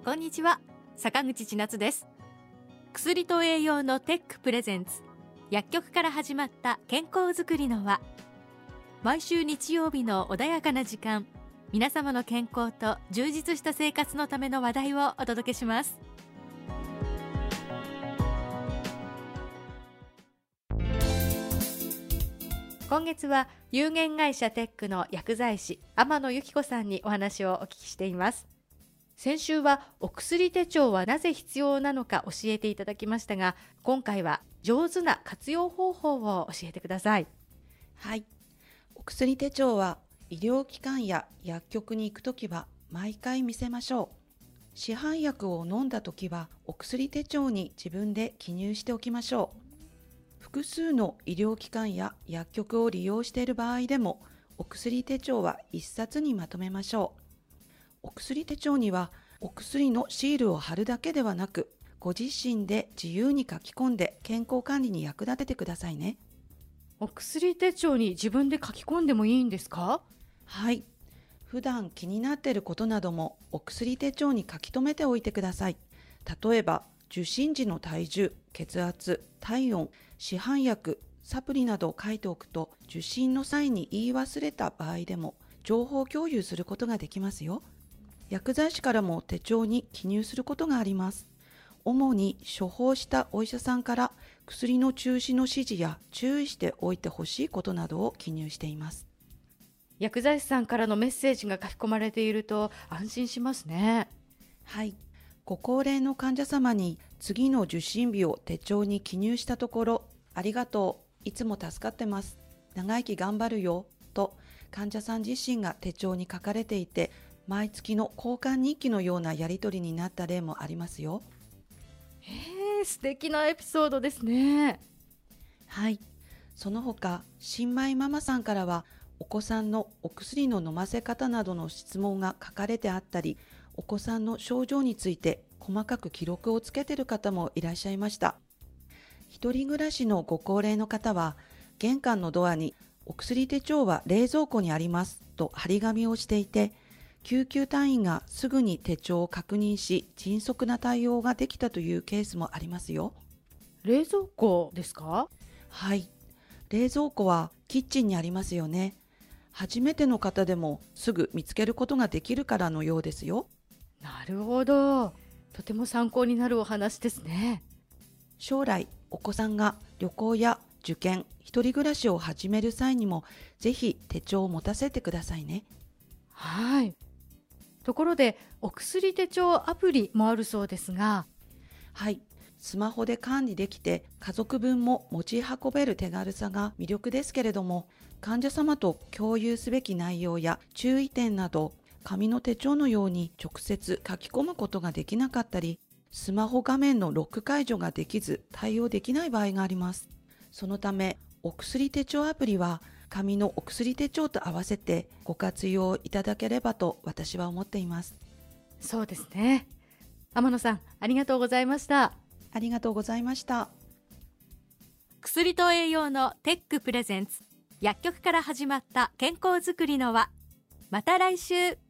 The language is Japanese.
こんにちは、坂口千夏です。薬と栄養のテックプレゼンツ、薬局から始まった健康づくりの輪。毎週日曜日の穏やかな時間、皆様の健康と充実した生活のための話題をお届けします。今月は有限会社テックの薬剤師天野由紀子さんにお話をお聞きしています。先週はお薬手帳はなぜ必要なのか教えていただきましたが、今回は上手な活用方法を教えてください。 はい、お薬手帳は医療機関や薬局に行くときは毎回見せましょう。市販薬を飲んだときはお薬手帳に自分で記入しておきましょう。複数の医療機関や薬局を利用している場合でもお薬手帳は一冊にまとめましょう。お薬手帳にはお薬のシールを貼るだけではなく、ご自身で自由に書き込んで健康管理に役立ててくださいね。 お薬手帳に自分で書き込んでもいいんですか？ はい。普段気になっていることなどもお薬手帳に書き留めておいてください。例えば、受診時の体重、血圧、体温、市販薬、サプリなどを書いておくと、受診の際に言い忘れた場合でも情報共有することができますよ。薬剤師からも手帳に記入することがあります。主に処方したお医者さんから薬の中止の指示や注意しておいてほしいことなどを記入しています。 薬剤師さんからのメッセージが書き込まれていると安心しますね。 はい。ご高齢の患者様に次の受診日を手帳に記入したところ、ありがとう、いつも助かってます、長生き頑張るよと患者さん自身が手帳に書かれていて、毎月の交換日記のようなやり取りになった例もありますよ。 素敵なエピソードですね。 はい。その他、新米ママさんからはお子さんのお薬の飲ませ方などの質問が書かれてあったり、お子さんの症状について細かく記録をつけている方もいらっしゃいました。一人暮らしのご高齢の方は、玄関のドアにお薬手帳は冷蔵庫にありますと張り紙をしていて、救急隊員がすぐに手帳を確認し、迅速な対応ができたというケースもありますよ。 冷蔵庫ですか？ はい。冷蔵庫はキッチンにありますよね。初めての方でもすぐ見つけることができるからのようですよ。 なるほど。とても参考になるお話ですね。 将来お子さんが旅行や受験、一人暮らしを始める際にもぜひ手帳を持たせてくださいね。 はい。ところでお薬手帳アプリもあるそうですが。 はい。スマホで管理できて家族分も持ち運べる手軽さが魅力ですけれども、患者様と共有すべき内容や注意点など紙の手帳のように直接書き込むことができなかったり、スマホ画面のロック解除ができず対応できない場合があります。そのためお薬手帳アプリは紙のお薬手帳と合わせてご活用いただければと私は思っています。 そうですね。天野さん、ありがとうございました。 ありがとうございました。 薬と栄養のテックプレゼンツ、薬局から始まった健康づくりの輪。また来週。